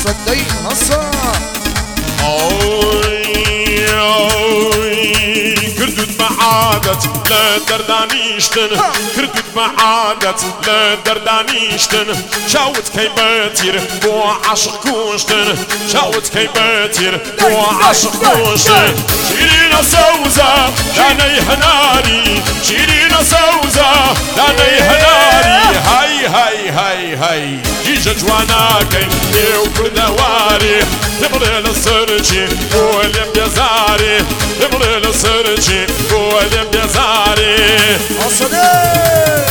صدق نصر كردود معادت لا دردانيشتن كردود معادت لا دردانيشتن شاوت كي باتير بو عاشق كوشتن شاوت كي باتير بو عاشق كوشتن شيرين سوزة داني هناري شيرين سوزة داني هناري هاي هاي هاي هاي جيجا جوانا كي يو كردواري تبغي للسرجي ولم بيزاري تبغي للسرجي ولم بيزاري أصلي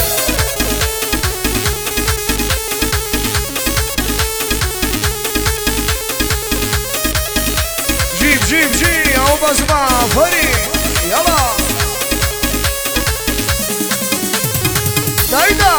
جيب جيب جيب أو بسمع فريق يلا دايدا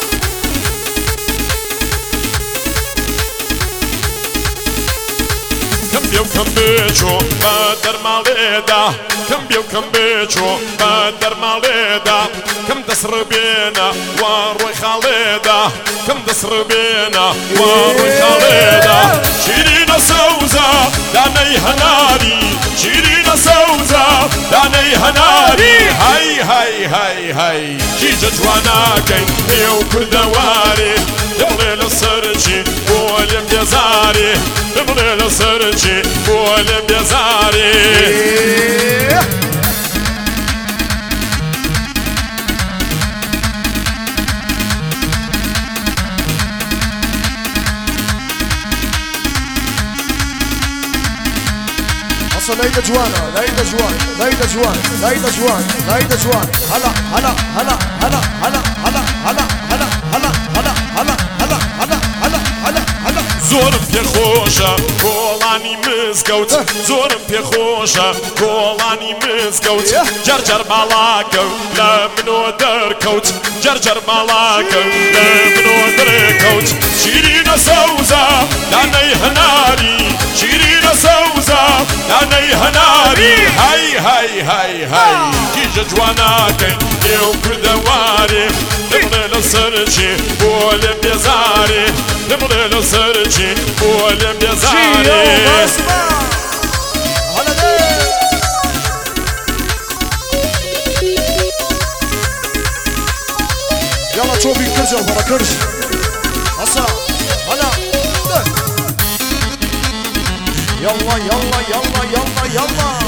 كم بيجو بدر ماليدا كم بيجو بدر ماليدا كم دسر بينا وروي خالدا كم دسر بينا وروي خالدا شيرين سوزة داني هناري شيرين سوزة داني هناري هاي هاي هاي هاي جيجا جوانا كين يو كردواري يبغي للسرجي ولم بيزاري يبغي للسرجي ولم بيزاري ليلى جوانا ليلى جوان ليلى جوان ليلى جوان ليلى جوان هلا هلا هلا هلا هلا هلا هلا هلا هلا هلا هلا هلا هلا هلا هلا هلا زورم پێ خۆشە کۆڵانی مزگەوت زۆرم پێ خۆشە کۆڵانی مزگەوت جەرجەر باڵاکەوت لە منۆ دەرکەوت جەرجەر باڵاکەوت لە منۆ دەرکەوت شیرینە سەوزە دانەی هەناری شیرینە سەوزە دانەی هەناری هەی هەی هەی هەی کیژە جواناکەی ئێو کردەوارێ دەبڵێ لە سەرجێ بۆ لێم بێزارێ دەبڵێ لە سەرجێ بۆ لێم بێزارێ يلا تشوفي كرجة وبرا كرج هسا هلا يلا يلا يلا يلا يلا